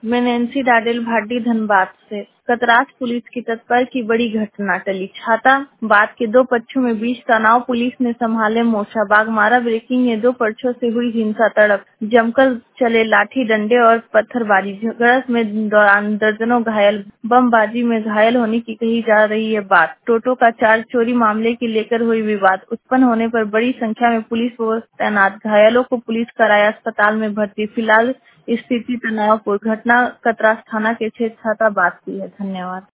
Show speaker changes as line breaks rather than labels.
मैं नैन्सी डाडेल भाटी धनबाद से। कतराच पुलिस की तत्पर की बड़ी घटना टली। छाता बात के दो पक्षों में बीच तनाव, पुलिस ने संभाले मोर्चा, बाग मारा ब्रेकिंग में दो पक्षों से हुई हिंसा तड़प, जमकर चले लाठी डंडे और पत्थरबाजी, झगड़ा में दौरान दर्जनों घायल, बमबाजी में घायल होने की कही जा रही है बात। टोटो का चार्ज चोरी मामले की लेकर हुई विवाद, उत्पन्न होने पर बड़ी संख्या में पुलिस फोर्स तैनात, घायलों को पुलिस कराया अस्पताल में भर्ती। फिलहाल स्थिति तनावपूर्ण। घटना कतरास थाना के क्षेत्र छाताबाद की है। धन्यवाद।